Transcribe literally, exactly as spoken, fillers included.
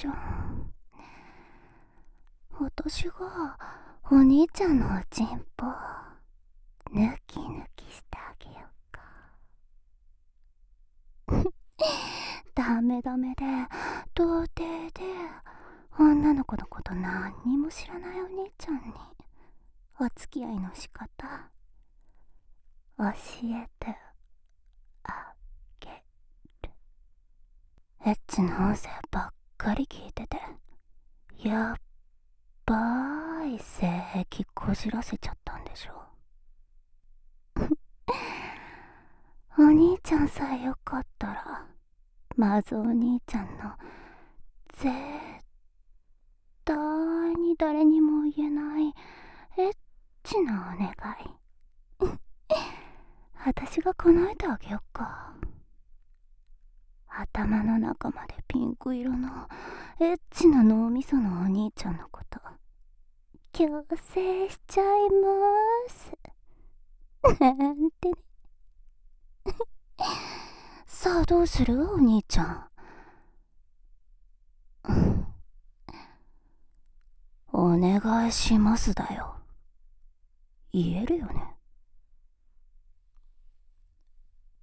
ちゃん。私がお兄ちゃんのおちんぽぬきぬきしてあげようか。ダメダメで童貞で女の子のこと何にも知らないお兄ちゃんにお付き合いの仕方教えてあげる。エッチな音声ばっかり聞いててやっばーい性癖こじらせちゃったんでしょ。お兄ちゃんさえよかったらまずお兄ちゃんの絶対に誰にも言えないエッチなお願い私が叶えてあげよっか。頭の中までピンク色のエッチな脳みそのお兄ちゃんのこと強制しちゃいますなんてね。さあどうするお兄ちゃん。お願いしますだよ。言えるよね。